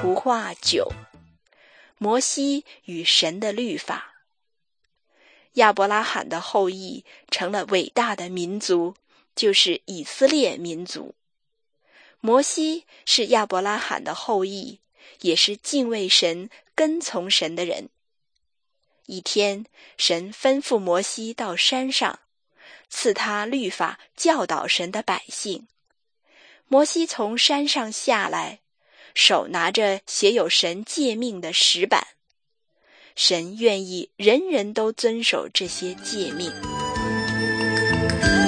图画9，摩西与神的律法。亚伯拉罕的后裔成了伟大的民族，就是以色列民族。摩西是亚伯拉罕的后裔，也是敬畏神、跟从神的人。一天，神吩咐摩西到山上，赐他律法，教导神的百姓。摩西从山上下来，手拿着写有神诫命的石板。神愿意人人都遵守这些诫命。